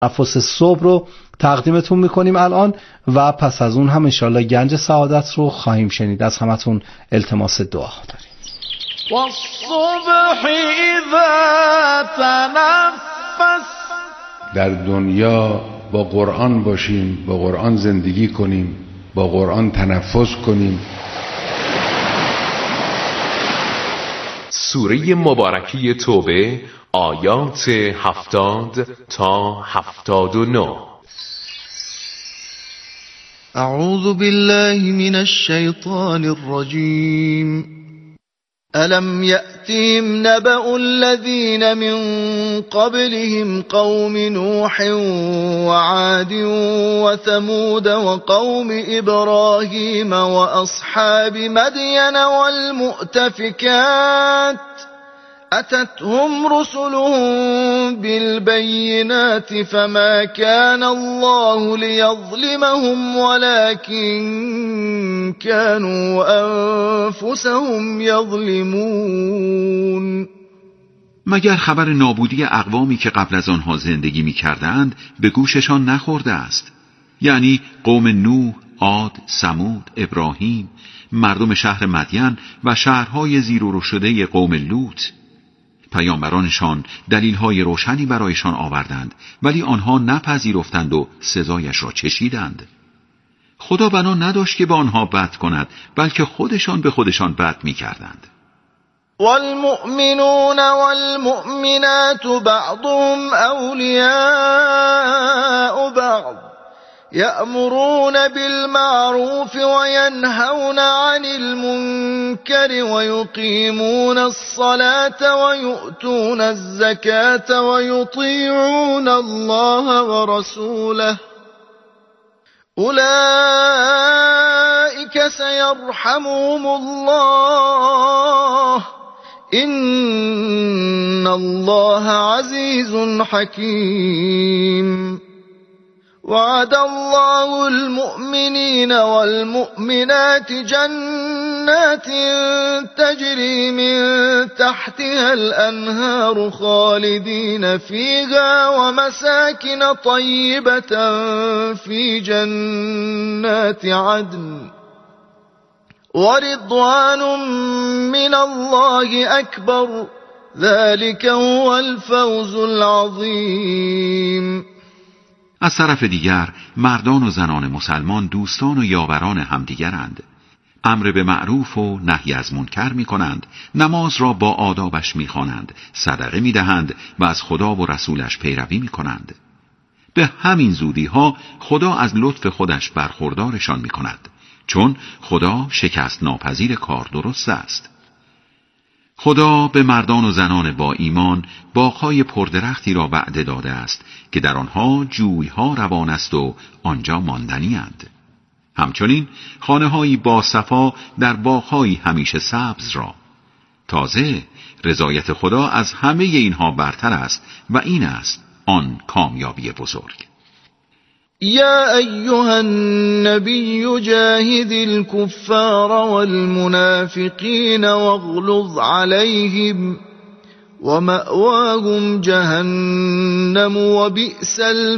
تنفس صبح رو تقدیمتون میکنیم الان و پس از اون هم انشالله گنج سعادت رو خواهیم شنید. از همتون التماس دعا داریم. والصبح اذا تنفس. در دنیا با قرآن باشیم، با قرآن زندگی کنیم، با قرآن تنفس کنیم. سوره مبارکی توبه آیات 70 تا 79. اعوذ بالله من الشیطان الرجیم. ألم يأتهم نبأ الذين من قبلهم قوم نوح وعاد وثمود وقوم إبراهيم وأصحاب مدين والمؤتفكات أتتهم رسلهم بالبينات فما كان الله ليظلمهم ولكن كانوا أنفسهم يظلمون. مگر خبر نابودی اقوامی که قبل از آنها زندگی می کردند به گوششان نخورده است؟ یعنی قوم نوح، عاد، ثمود، ابراهیم، مردم شهر مدین و شهرهای زیر و رو شده قوم لوط. پیامبرانشان دلیل‌های روشنی برایشان آوردند ولی آنها نپذیرفتند و سزایش را چشیدند. خدا بنا نداشت که به آنها بد کند بلکه خودشان به خودشان بد می‌کردند. والمؤمنون والمؤمنات بعضهم أولياء بعض يأمرون بالمعروف وينهون عن المنكر ويقيمون الصلاة ويؤتون الزكاة ويطيعون الله ورسوله أولئك سيرحمهم الله إن الله عزيز حكيم. وعد الله المؤمنين والمؤمنات جنات تجري من تحتها الأنهار خالدين فيها ومساكن طيبة في جنات عدن ورضوان من الله أكبر ذلك هو الفوز العظيم. از طرف دیگر مردان و زنان مسلمان دوستان و یاوران همدیگرند. امر به معروف و نهی از منکر می کنند، نماز را با آدابش می خوانند، صدقه می دهند و از خدا و رسولش پیروی می کنند. به همین زودی ها خدا از لطف خودش برخوردارشان می کند، چون خدا شکست ناپذیر کار درست است. خدا به مردان و زنان با ایمان باغ‌های پردرختی را وعده داده است که در آنها جوی‌ها روان است و آنجا ماندنی اند. همچنین خانه‌هایی با صفا در باغ‌هایی همیشه سبز را. تازه رضایت خدا از همه اینها برتر است و این است آن کامیابی بزرگ. يا أيها النبي جاهد الكفار والمنافقين واغلظ عليهم ومأواهم جهنم وبئس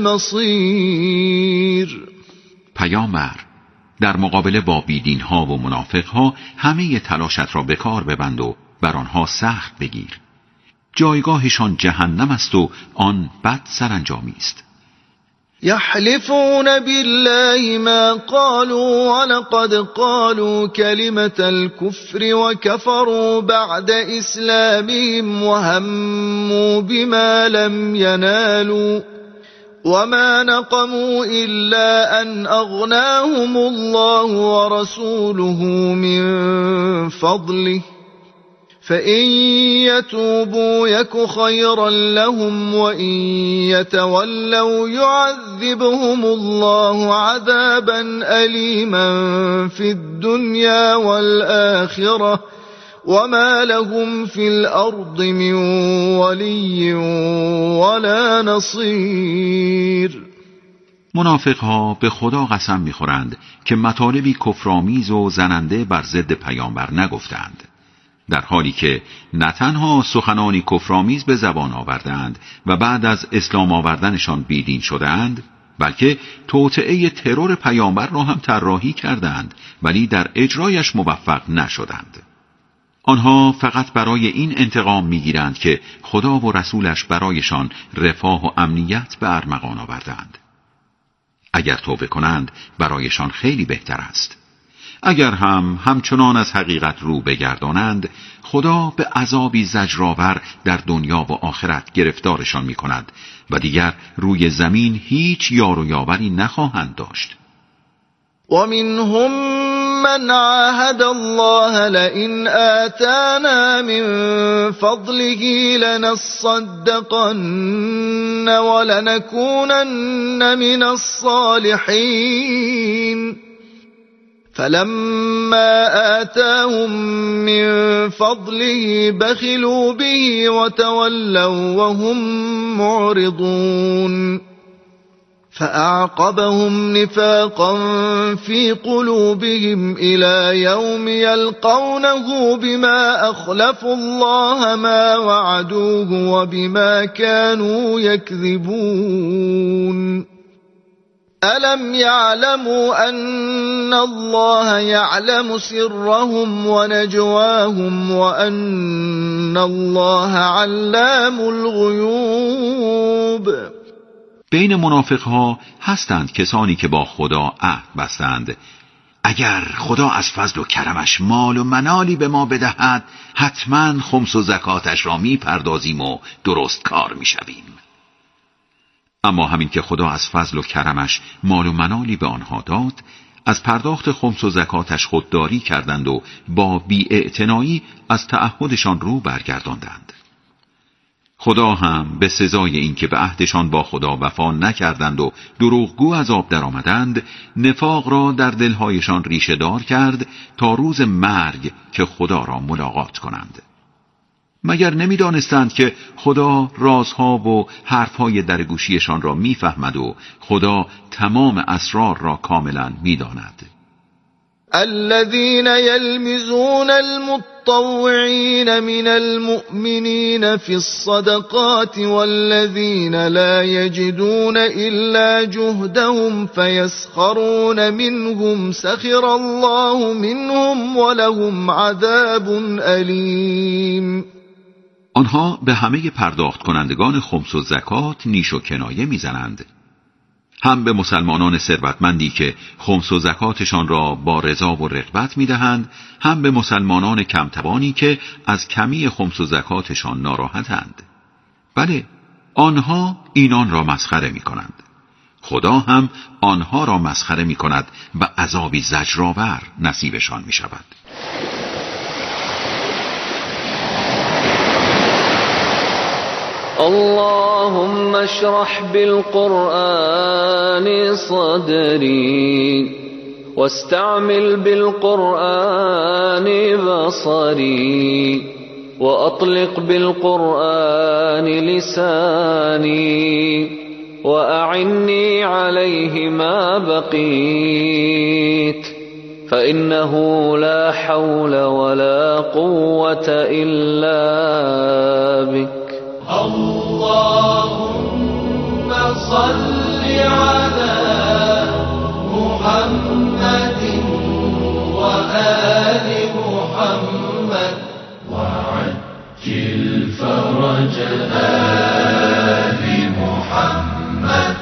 المصير. پیامبر، در مقابله با بیدینها و منافقها همه تلاشت را به کار ببند و بر آنها سخت بگیر. جایگاهشان جهنم است و آن بد سرانجامی است. يحلفون بالله ما قالوا ولقد قالوا كلمة الكفر وكفروا بعد إسلامهم وهموا بما لم ينالوا وما نقموا إلا أن أغناهم الله ورسوله من فضله فإن يتوبوا يك خيرا لهم وإن يتولوا يعذبهم الله عذابا أليما في الدنيا والآخرة وما لهم في الأرض من ولي ولا نصير. منافقها به خدا قسم می‌خورند که مطالبی کفرآمیز و زننده بر ضد پیامبر نگفتند. در حالی که نه تنها سخنانی کفرآمیز به زبان آوردند و بعد از اسلام آوردنشان بیدین شدند، بلکه توطئه ترور پیامبر را هم طراحی کردند ولی در اجرایش موفق نشدند. آنها فقط برای این انتقام میگیرند که خدا و رسولش برایشان رفاه و امنیت به ارمغان آوردند. اگر توبه کنند برایشان خیلی بهتر است. اگر همچنان از حقیقت رو بگردانند، خدا به عذابی زجرآور در دنیا و آخرت گرفتارشان می کند و دیگر روی زمین هیچ یار و یاوری نخواهند داشت. ومنهم من عاهد الله لئن آتانا من فضله لنصدقن ولنكونن من الصالحين فلما آتاهم من فضله بخلوا به وتولوا وهم معرضون فأعقبهم نفاقا في قلوبهم إلى يوم يلقونه بما أخلفوا الله ما وعدوه وبما كانوا يكذبون ألم يعلموا أن الله يعلم سرهم ونجواهم وأن الله علام الغيوب. بین منافقها هستند کسانی که با خدا عهد بستند اگر خدا از فضل و کرمش مال و منالی به ما بدهد حتما خمس و زکاتش را می پردازیم و درست کار می شویم. اما همین که خدا از فضل و کرمش مال و منالی به آنها داد، از پرداخت خمس و زکاتش خودداری کردند و با بی‌اعتنایی از تعهدشان رو برگرداندند. خدا هم به سزای این که به عهدشان با خدا وفا نکردند و دروغگو از آب درآمدند، نفاق را در دلهایشان ریشه دار کرد تا روز مرگ که خدا را ملاقات کنند. مگر نمی‌دانستند که خدا رازها و حرفهای در گوشیشان را می‌فهمد و خدا تمام اسرار را کاملا می‌داند. الذين يلمزون المتطوعين من المؤمنين في الصدقات والذين لا يجدون إلا جهدهم فيسخرون منهم سخر الله منهم ولهم عذاب أليم. آنها به همه پرداخت کنندگان خمس و زکات نیش و کنایه میزنند، هم به مسلمانان ثروتمندی که خمس و زکاتشان را با رضا و رغبت میدهند، هم به مسلمانان کمتوانی که از کمی خمس و زکاتشان ناراحتند. بله، آنها اینان را مسخره میکنند. خدا هم آنها را مسخره میکند و عذابی زجرآور نصیبشان میشود. اللهم اشرح بالقرآن صدري واستعمل بالقرآن بصري وأطلق بالقرآن لساني وأعني عليه ما بقيت فإنه لا حول ولا قوة إلا بك. اللهم صل على محمد وآل محمد وعجل فرج آل محمد.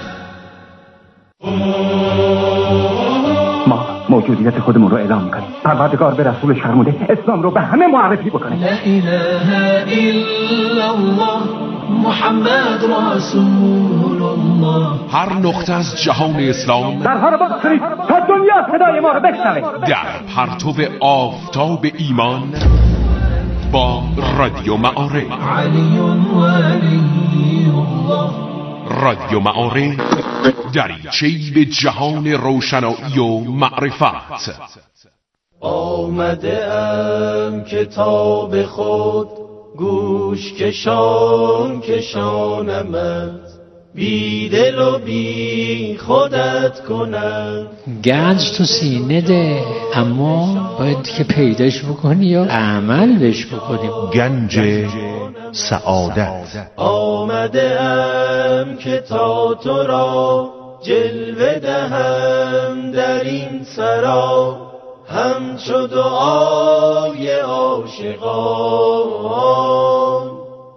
ما موجودیت خودمون رو اعلام میکنیم. پروردگار به رسولش فرموده اسلام رو به همه معرفی بکنه. لا اله الا الله محمد رسول الله. هر نقطه از جهان اسلام درها رو باز کنید تا دنیا صدای ما رو بشنوه. در پرتو آفتاب ایمان با رادیو معارف. علی ولی الله. رادیو معارف دریچه‌ای به جهان روشنایی و معرفت. آمده ام کتاب خود گوش کشانمت بی دل و بی خودت کنم. گنج تو سینه ده، اما باید که پیداش بکنی یا عمل بهش بکنی. گنج سعادت. آمده ام که تا تو را جلوه دهم در این سرا، همچو دعای عاشقان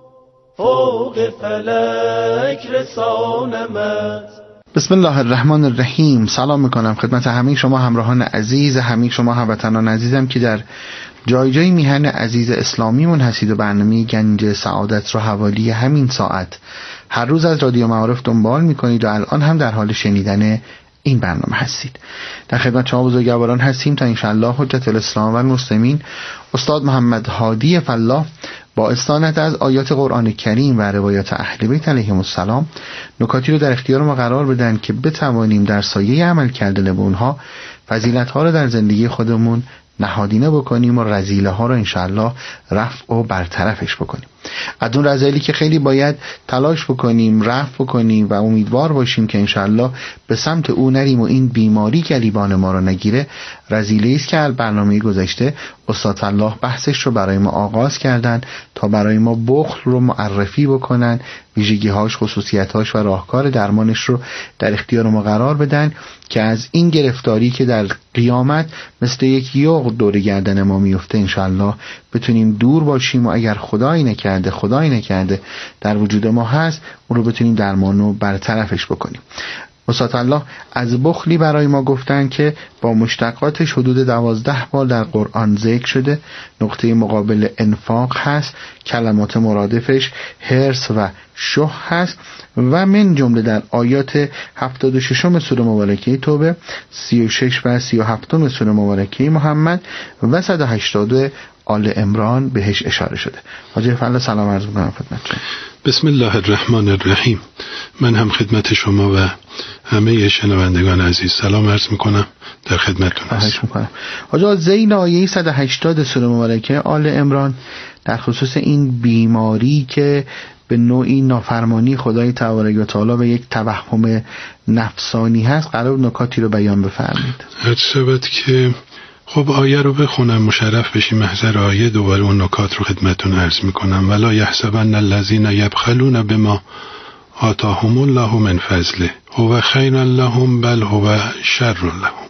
فوق فلک رسانمت. بسم الله الرحمن الرحیم. سلام میکنم خدمت همه شما همراهان عزیز، همه شما هموطنان عزیزم که در جای جای میهن عزیز اسلامیمون هستید و برنامه گنج سعادت رو حوالی همین ساعت هر روز از رادیو معارف دنبال میکنید و الان هم در حال شنیدن این برنامه هستید. در خدمت شما بزرگواران هستیم تا انشاءالله حجت الاسلام و المسلمین استاد محمد هادی فلاح با استناد از آیات قرآن کریم و روایات اهل بیت علیهم السلام نکاتی رو در اختیار ما قرار بدن که بتوانیم در سایه عمل کردن به اونها فضیلت‌ها رو در زندگی خودمون نهادینه بکنیم و رذیله ها رو انشاءالله رفع و برطرفش بکنیم. از اون رذیلی که خیلی باید تلاش بکنیم رفع بکنیم و امیدوار باشیم که انشاءالله به سمت او نریم و این بیماری گریبان ما رو نگیره، رذیله است که برنامه گذشته استاد الله بحثش رو برای ما آغاز کردن تا برای ما بخل رو معرفی بکنن، ویژگی‌هاش، خصوصیت‌هاش و راهکار درمانش رو در اختیار ما قرار بدن که از این گرفتاری که در قیامت مثل یک یوغ دور گردن ما میفته انشاءالله بتونیم دور باشیم و اگر خدایی نکرده در وجود ما هست اون رو بتونیم درمان و برطرفش بکنیم. استاد الله از بخلی برای ما گفتن که با مشتقاتش حدود 12 بار در قرآن ذکر شده. نقطه مقابل انفاق هست، کلمات مرادفش حرص و شح هست و من جمله در آیات 76 سوره مبارکه توبه، 36 و 37 سوره مبارکه محمد و 180 آل عمران بهش اشاره شده. حاجی فضل سلام عرض می‌کنم خدمتتون. بسم الله الرحمن الرحیم. من هم خدمت شما و همه شنوندگان عزیز سلام عرض میکنم، در خدمتتون هستم. حاجی زین آیه 180 سوره مبارکه آل عمران در خصوص این بیماری که به نوعی نافرمانی خدای تبارک و تعالی و یک توهم نفسانی هست قرار نکاتی رو بیان بفرمایید. هر شبت که خب آیه رو بخونم مشرف بشیم محضر آیه، دوباره اون نکات رو خدمتون عرض میکنم. ولا یحسبن الذین یبخلون بما آتاهم الله من فضله هو خیر لهم بل هو شر لهم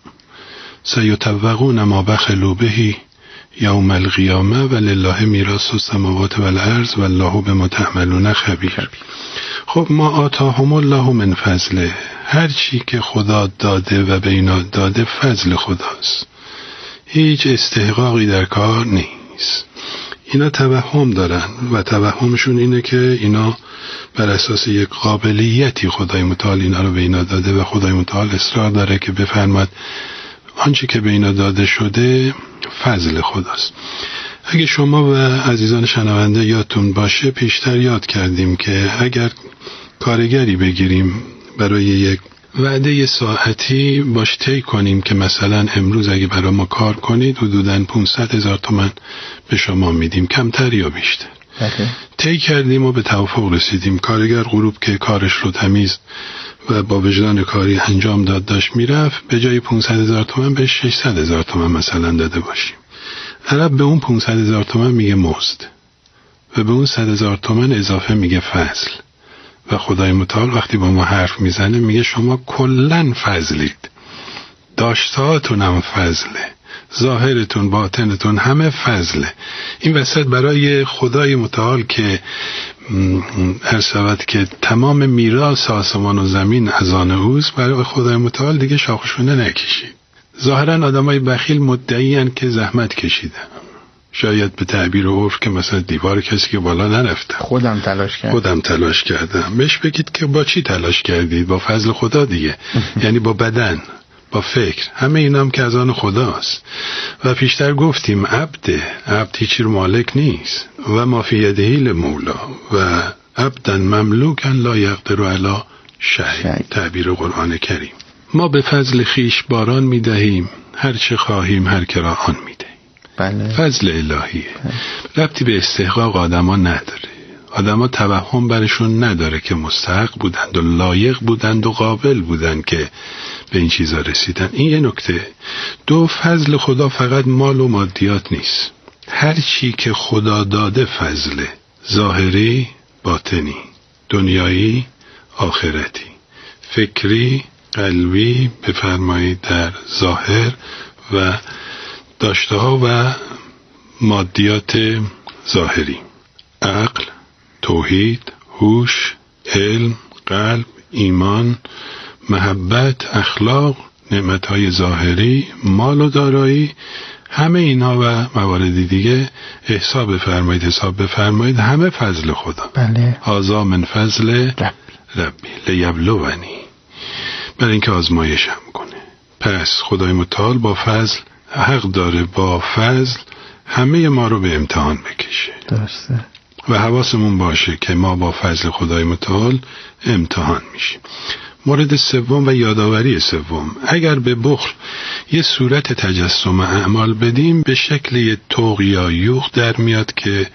سیطوقون ما بخلوا به یوم القیامه ولله میراث السماوات والارض والله بما تعملون خبیر. خب ما آتاهم الله من فضله، هر چی که خدا داده و به اینا داده فضل خداست، هیچ استحقاقی در کار نیست. اینا توهم دارن و توهمشون اینه که اینا بر اساس یک قابلیتی خدای متعال اینا رو به اینا داده و خدای متعال اصرار داره که بفرماد آنچه که به اینا داده شده فضل خداست. اگه شما و عزیزان شنونده یادتون باشه پیشتر یاد کردیم که اگر کارگری بگیریم برای یک وعده ساعتی باش طی کنیم که مثلا امروز اگه برای ما کار کنید حدوداً 500,000 تومان به شما میدیم، کمتر یا بیشتر. طی کردیم و به توافق رسیدیم. کارگر غروب که کارش رو تمیز و با وجدان کاری انجام داشت میرفت، به جای 500,000 تومان به 600,000 تومان مثلا داده باشیم. عرب به اون 500,000 تومان میگه مزد و به اون 100,000 تومان اضافه میگه فضل. و خدای متعال وقتی با ما حرف میزنه میگه شما کلن فضلید، داشتهاتون هم فضله، ظاهرتون باطنتون همه فضله. این وسط برای خدای متعال که هر شود که تمام میراث آسمان و زمین از آن اوست، برای خدای متعال دیگه شاخشونه نکشید. ظاهرا آدمای بخیل مدعیان که زحمت کشیدن، شاید به تعبیر عرف که مثلا دیوار کسی که بالا نرفته، خودم تلاش کردم. بهش بگید که با چی تلاش کردید؟ با فضل خدا دیگه. یعنی با بدن، با فکر، همه اینا هم که از آن خداست. و پیشتر گفتیم عبد هیچی رو مالک نیست و ما فی یده المولا و عبدا مملوکا لا یقدر علی شیء، تعبیر قرآن کریم. ما به فضل خیش باران میدهیم، هر چه خواهیم هر که را آن میدهیم. بله. فضل الهیه، ربطی به استحقاق آدما نداره. آدما توهم برشون نداره که مستحق بودند و لایق بودند و قابل بودند که به این چیزا رسیدن. این یه نکته. دو، فضل خدا فقط مال و مادیات نیست. هر چی که خدا داده فضله، ظاهری، باطنی، دنیایی، آخرتی، فکری، قلبی، بفرمایید در ظاهر و داشته ها و مادیات ظاهری، عقل، توحید، هوش، علم، قلب، ایمان، محبت، اخلاق، نعمتهای ظاهری، مال و دارایی، همه اینها و مواردی دیگه حساب بفرمایید همه فضل خدا. بله. هذا من فضل ربی لیبلونی، برای اینکه آزمایشم کنه. پس خدای متعال با فضل حق داره با فضل همه ما رو به امتحان بکشه. درسته. و حواسمون باشه که ما با فضل خدای متعال امتحان میشیم. مورد سوم و یادآوری سوم، اگر به بخل یه صورت تجسم اعمال بدیم به شکل یه طوق یا یوغ در میاد که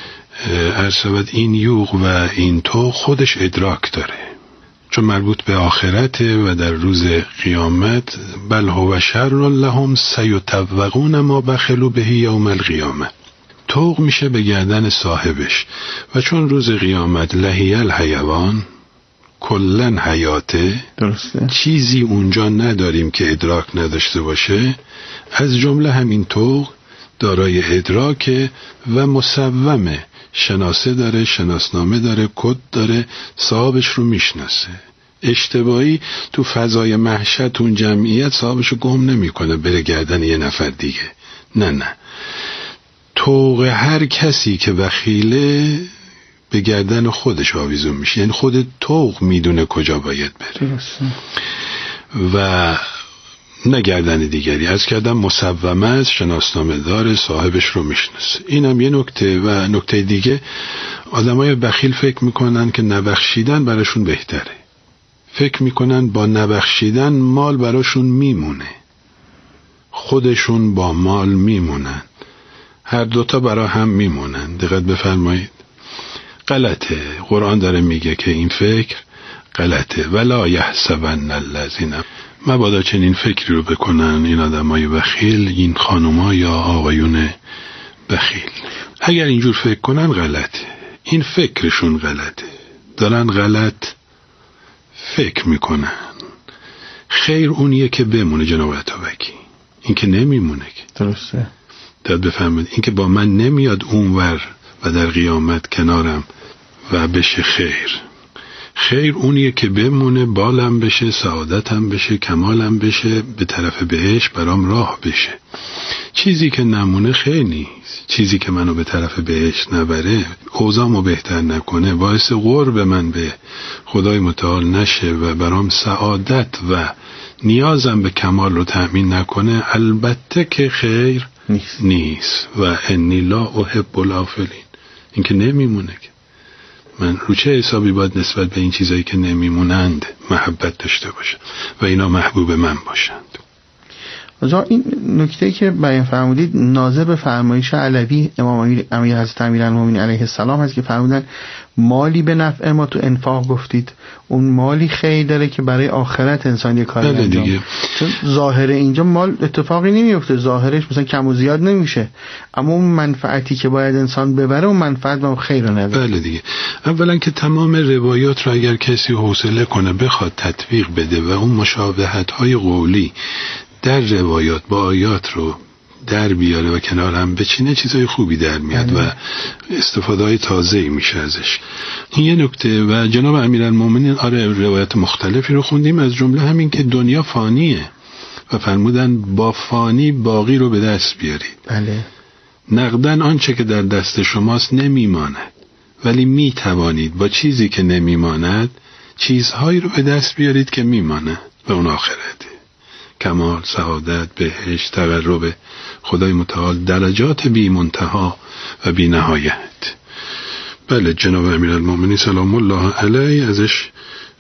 عرض این یوغ و این طوق خودش ادراک داره، چون مربوط به آخرته و در روز قیامت بل هو شر لهم سیطوقون ما بخلوا به یوم القیامه. طوق میشه به گردن صاحبش و چون روز قیامت لهی الحیوان کلن حیاته، درسته، چیزی اونجا نداریم که ادراک نداشته باشه، از جمله همین طوق دارای ادراک و مصومه، شناسه داره، شناسنامه داره، کد داره، صاحبش رو میشناسه. اشتباهی تو فضای محشر اون جمعیت صاحبش رو گم نمیکنه بره گردن یه نفر دیگه. نه، طوق هر کسی که بخیله به گردن خودش آویزون میشه، یعنی خود طوق میدونه کجا باید بره. درسته. و نه گردن دیگری. از کردم مصومه است، شناسنامه داره، صاحبش رو میشناسه. اینم یه نکته. و نکته دیگه، آدمای بخیل فکر میکنن که نبخشیدن براشون بهتره، فکر میکنن با نبخشیدن مال براشون میمونه، خودشون با مال میمونن، هر دوتا برا هم میمونن. دقت بفرمایید، غلطه. قرآن داره میگه که این فکر غلطه. ولا یحسبن الذین، مبادا چنین فکری رو بکنن این آدمای بخیل، این خانوما یا آقایون بخیل. اگر اینجور فکر کنن غلطه، این فکرشون غلطه، دارن غلط فکر میکنن. خیر اونیه که بمونه جناب عطابکی، این که نمیمونه که. درسته. داد بفهمید این که با من نمیاد اونور و در قیامت کنارم و بشه خیر. خیر اونیه که بمونه، بالم بشه، سعادتم بشه، کمالم بشه، به طرف بهش برام راه بشه. چیزی که نمونه خیر نیست. چیزی که منو به طرف بهش نبره، اوضاعمو بهتر نکنه، باعث قرب من به خدای متعال نشه و برام سعادت و نیازم به کمال رو تأمین نکنه، البته که خیر نیست. و انی لا احب الافلین، این که نمیمونه که. من رو چه حسابی باید نسبت به این چیزایی که نمیمونند محبت داشته باشم و اینا محبوب من باشند؟ این نکته که بیان فرمودید ناظر به فرمایش علوی امام امیر حضرت امیرالمومنین علیه السلام هست که فرمودن مالی به نفع ما تو انفاق گفتید، اون مالی خیر داره که برای آخرت انسان یه کاری انجام. چون ظاهر اینجا مال اتفاقی نمیفته، ظاهرش مثلا کم و زیاد نمیشه، اما اون منفعتی که باید انسان ببره اون منفعت و خیر رو نداره. بله دیگه. اولا که تمام روایات رو اگر کسی حوصله کنه بخواد تطبیق بده و اون مشابهت‌های قولی در روایات با آیات رو در بیاره و کنار هم بچینه، چیزای خوبی در میاد و استفاده‌های تازه‌ای میشه ازش. این یه نکته. و جناب امیرالمومنین روایات مختلفی رو خوندیم، از جمله همین که دنیا فانیه و فرمودن با فانی باقی رو به دست بیارید. بله. نقدن آنچه که در دست شماست نمیماند، ولی میتوانید با چیزی که نمیماند چیزهایی رو به دست بیارید که میماند و اون آخرته. کمال، سعادت، بهشت، تقرب خدای متعال، درجات بی منتها و بی نهایت. بله جناب امیرالمومنین سلام الله علیه ازش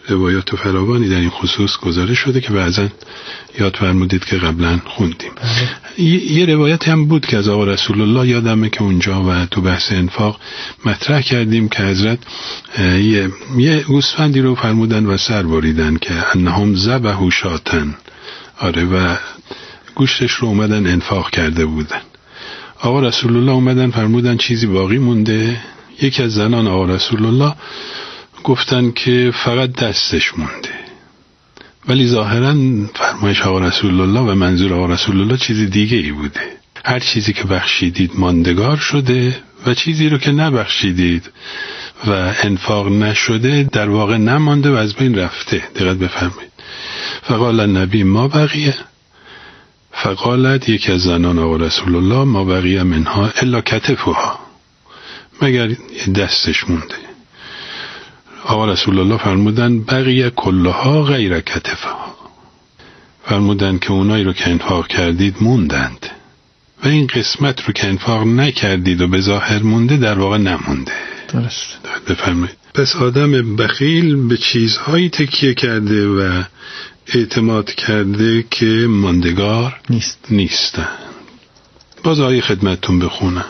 روایات فراوانی در این خصوص گزارش شده که بعضا یاد فرمودید که قبلا خوندیم. یه روایت هم بود که از آقا رسول الله یادمه که اونجا و تو بحث انفاق مطرح کردیم که حضرت یه گوسفندی رو فرمودن و سر بریدن که انهم ذبحوا شاتن، آره، و گوشتش رو اومدن انفاق کرده بودن. آقا رسول الله اومدن فرمودن چیزی باقی مونده؟ یکی از زنان آقا رسول الله گفتن که فقط دستش مونده، ولی ظاهرا فرمایش آقا رسول الله و منظور آقا رسول الله چیز دیگه ای بوده. هر چیزی که بخشیدید ماندگار شده و چیزی رو که نبخشیدید و انفاق نشده در واقع نمانده و از بین رفته. دقت بفرمایید. فقال النبی ما بقیه، فقالت یکی از زنان آقا رسول الله ما بقیه منها الا کتفها، مگر دستش مونده. آقا رسول الله فرمودن بقیه کلها غیر کتفها، فرمودن که اونایی رو که انفاق کردید موندند و این قسمت رو که انفاق نکردید و به ظاهر مونده در واقع نمونده. درست. بفرمایید. پس آدم بخیل به چیزهایی تکیه کرده و اعتماد کرده که ماندگار نیستن. باز آیه خدمتتون بخونم.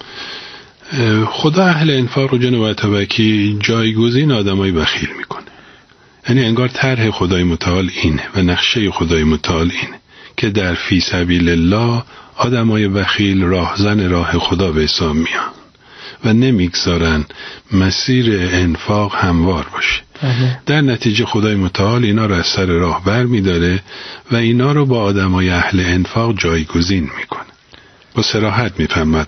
خدا اهل انفاق رو جناب اتابکی جایگزین آدمای بخیل میکنه. یعنی انگار طرح خدای متعال اینه و نقشه خدای متعال اینه که در فی سبیل الله آدمای بخیل راهزن راه خدا به حساب میان و نمیگذارن مسیر انفاق هموار باشه. در نتیجه خدای متعال اینا رو از سر راه بر میداره و اینا رو با آدمای اهل انفاق جایگزین میکنه. با صراحت میفهمد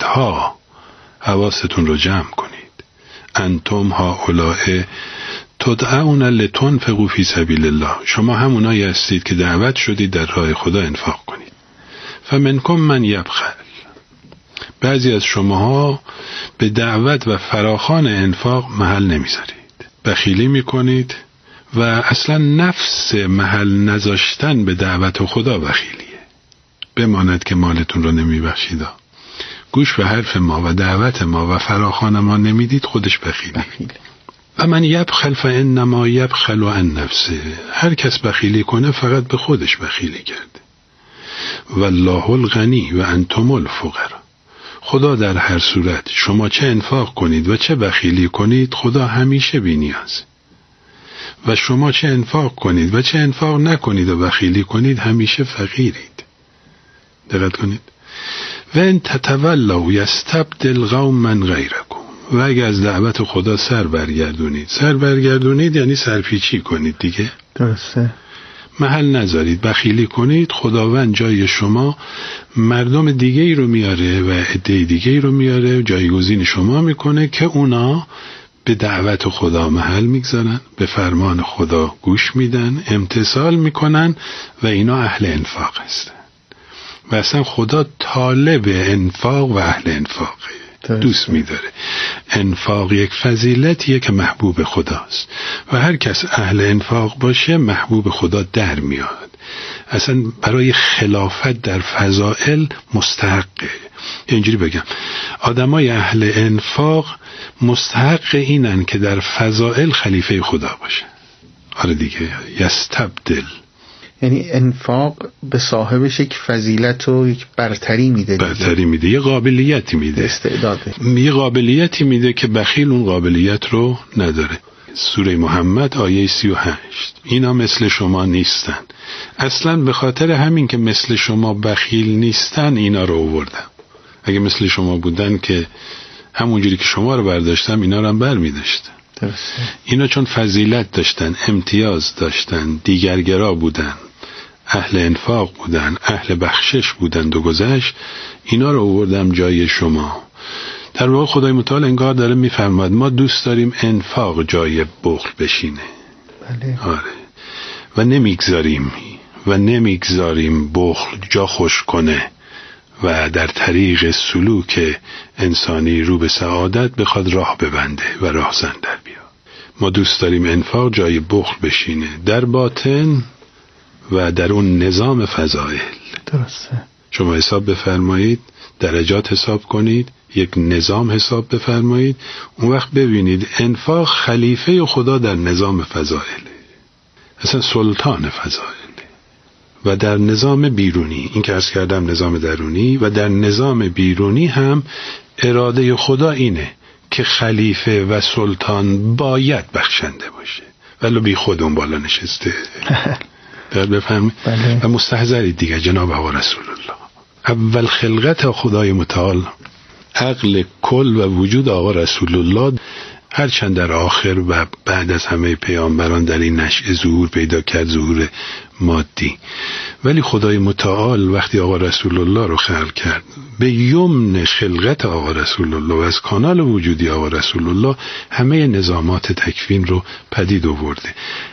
حواستون رو جمع کنید. انتم هؤلاء تدعون لتنفقوا فی سبیل الله، شما همونایی هستید که دعوت شدید در راه خدا انفاق کنید. فمنکم من یبخل، بعضی از شماها به دعوت و فراخوان انفاق محل نمیذارید، بخیلی میکنید و اصلا نفس محل نذاشتن به دعوت خدا بخیلیه. بماند که مالتون رو نمیبخشید، گوش به حرف ما و دعوت ما و فراخوان ما نمیدید، خودش بخیله. و من یبخل فانما یبخل عن نفسه، هر کس بخیلی کنه فقط به خودش بخیلی کرده. والله الغنی و انتم الفقراء، خدا در هر صورت شما چه انفاق کنید و چه بخیلی کنید خدا همیشه بی‌نیاز، و شما چه انفاق کنید و چه انفاق نکنید و بخیلی کنید همیشه فقیرید. دقت کنید. و ان تتولوا یستبدل قوما غیرکم، و اگه از دعوت خدا سر برگردونید یعنی سرپیچی کنید دیگه. درسته. محل نذارید، بخیلی کنید، خداوند جای شما مردم دیگه ای رو میاره و عده دیگه ای رو میاره، جایگزین شما میکنه که اونا به دعوت خدا محل میگذارن، به فرمان خدا گوش میدن، امتثال میکنن و اینا اهل انفاق هستن. و اصلا خدا طالب انفاق و اهل انفاقه، دوست میداره. انفاق یک فضیلتیه که محبوب خداست و هر کس اهل انفاق باشه محبوب خدا در میاد. اصلا برای خلافت در فضائل مستحقه. اینجوری بگم، آدمای اهل انفاق مستحق اینن که در فضائل خلیفه خدا باشن. آره دیگه، یستبدل، یعنی انفاق به صاحبش یک فضیلت و یک برتری میده. برتری میده، یه قابلیتی میده، استعداده، یه قابلیتی میده که بخیل اون قابلیت رو نداره. سوره محمد آیه 38. اینا مثل شما نیستن. اصلا به خاطر همین که مثل شما بخیل نیستن اینا رو آوردم. اگه مثل شما بودن که همونجوری که شما رو برداشتم اینا رو هم بر میداشتن. اینا چون فضیلت داشتن، امتیاز داشتن، دیگرگرا بودن، اهل انفاق بودن، اهل بخشش بودن و گذشت، اینا رو آوردم جای شما. در واقع خدای متعال انگار داره میفرماد ما دوست داریم انفاق جای بخل بشینه. بله. آره. و نمیگذاریم بخل جا خوش کنه و در طریق سلوک انسانی رو به سعادت بخواد راه ببنده و راهزن در بیاد. ما دوست داریم انفاق جای بخل بشینه در باطن و در اون نظام فضائل. درسته. شما حساب بفرمایید، درجات حساب کنید، یک نظام حساب بفرمایید، اون وقت ببینید انفاق خلیفه خدا در نظام فضائله. اصلا سلطان فضائله. و در نظام بیرونی، این که عرض کردم نظام درونی، و در نظام بیرونی هم اراده خدا اینه که خلیفه و سلطان باید بخشنده باشه، ولی بی خود اون بالا نشسته. بفهمید؟ و مستحضری دیگه جناب آقا رسول الله، اول خلقت خدای متعال، عقل کل و وجود آقا رسول الله، هرچند در آخر و بعد از همه پیامبران در این نشأه ظهور پیدا کرد، ظهور مادی، ولی خدای متعال وقتی آقا رسول الله رو خلق کرد به یمن خلقت آقا رسول الله و از کانال وجودی آقا رسول الله همه نظامات تکوین رو پدید آورده.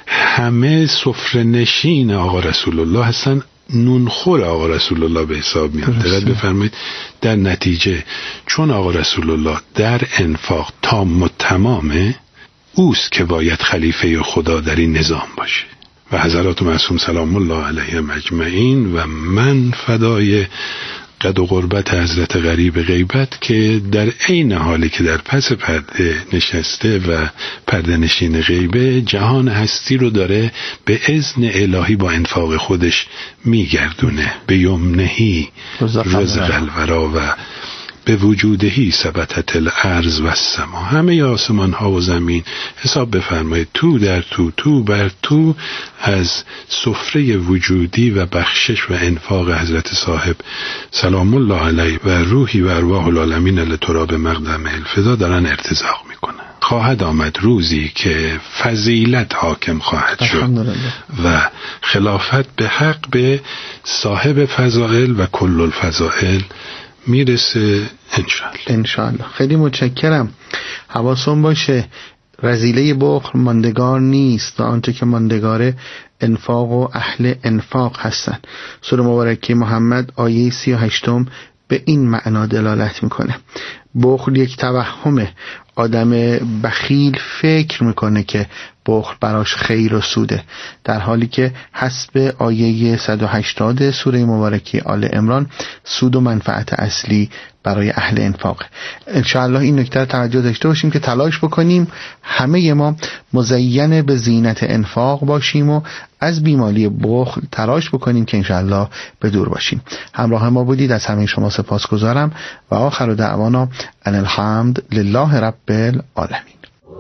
همه سفره نشین آقا رسول الله هستن، نونخور آقا رسول الله به حساب میاد. دقت بفرمایید. در نتیجه چون آقا رسول الله در انفاق تام و تمامه، اوست که باید خلیفه خدا در این نظام باشه. و حضرات معصوم سلام الله علیهم اجمعین و من فدای قد و قربت حضرت غریب غیبت که در عین حالی که در پس پرده نشسته و پرده نشین غیبه، جهان هستی رو داره به اذن الهی با انفاق خودش میگردونه. به یمنهی رزق الورا و به وجودهی ثبتت الارض و السما. همه آسمان ها و زمین حساب بفرمایید تو در تو بر تو از سفره وجودی و بخشش و انفاق حضرت صاحب سلام الله علیه و روحی و ارواح العالمین لتراب مقدم الفدا دارن ارتزاق میکنن. خواهد آمد روزی که فضیلت حاکم خواهد شد و خلافت به حق به صاحب فضائل و کل الفضائل میرسه انشاءالله. خیلی متشکرم. حواسون باشه رذیله بخل ماندگار نیست و آنچه که ماندگاره انفاق و اهل انفاق هستن. سوره مبارکه محمد آیه 38 به این معنا دلالت میکنه. بخل یک توهمه. آدم بخیل فکر میکنه که بخل براش خیر و سوده، در حالی که حسب آیه 180 سوره مبارکه آل عمران سود و منفعت اصلی برای اهل انفاق. انشاءالله این نکته رو توجه داشته باشیم که تلاش بکنیم همه ما مزین به زینت انفاق باشیم و از بیماری بخل تلاش بکنیم که انشاءالله به دور باشیم. همراه ما بودید، از همه شما سپاسگزارم و آخر دعوانا ان الحمد لله رب العالمین.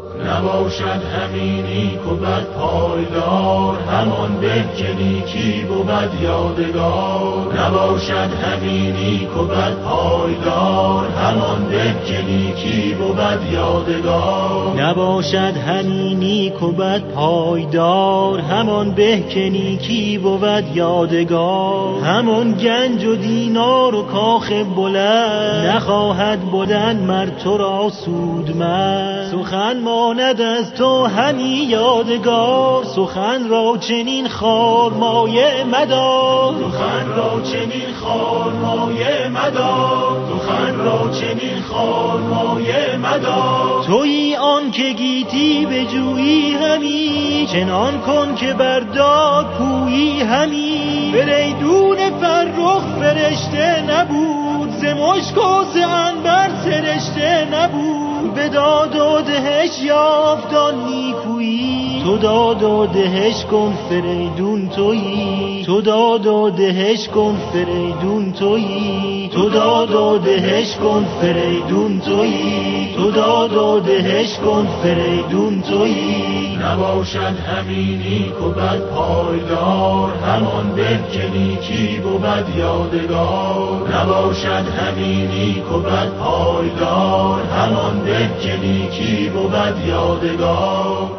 نباشد همینی که بد پایدار، همان به که نیکی بود یادگار. نباشد همینی که بد پایدار، همان به که نیکی بود یادگار. نباشد همینی که بد پایدار، همان به که نیکی بود یادگار. همان گنج و دینار و کاخ بلند، نخواهد بودن مر تو را سودمند. سخن ماند از تو همی یادگار، سخن را چنین خار مایه مدار. سخن را چنین خار مایه مدار، سخن را چنین خار مایه مدار. تویی آن که گیتی به جویی همی، چنان کن که برداد پویی همی. فریدون فرخ فرشته نبود، ز مشک و ز عنبر سرشته نبود. به داد و دهش یافت آن نیکویی، تو داد و دهش کن فریدون تویی. تو داد و دهش کن فریدون تویی. تو داد و دهش کن فریدون تویی. تو داد و دهش کن فریدون تویی. نباشد همینی که بد پایدار، همان به که نیکی بود یادگار. نباشد همینی که بد پایدار، همان به که نیکی بود یادگار.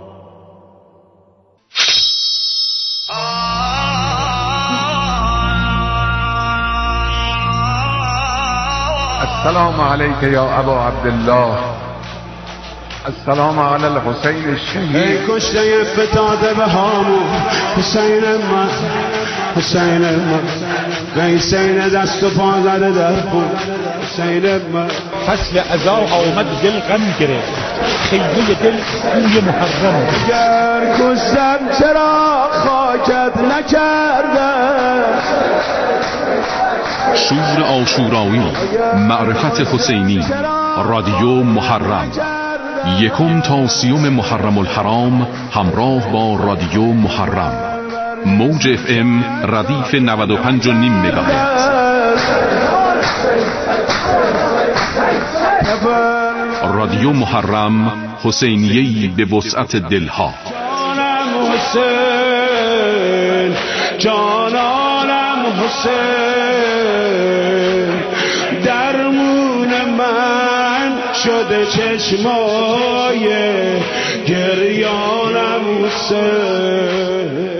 السلام علیک یا ابا عبدالله، السلام علی الحسین الشهید. ای کشته فتاده به هامون حسین من، حسین من. حسین دست و پا زده در خون حسین من. فصل عزا آمد دل غم گرفت، خیلی دل بوی محرم. گر کشتم چرا خاکت نکردم. شور عاشورایی، معرفت حسینی، رادیو محرم، 1 تا 30 محرم الحرام همراه با رادیو محرم. موج FM ردیف 95.5 مگاهرتز. رادیو محرم، حسینیه‌ای به وسعت دلها. جانانم حسین، درمون من شده چشمای گریانم حسین.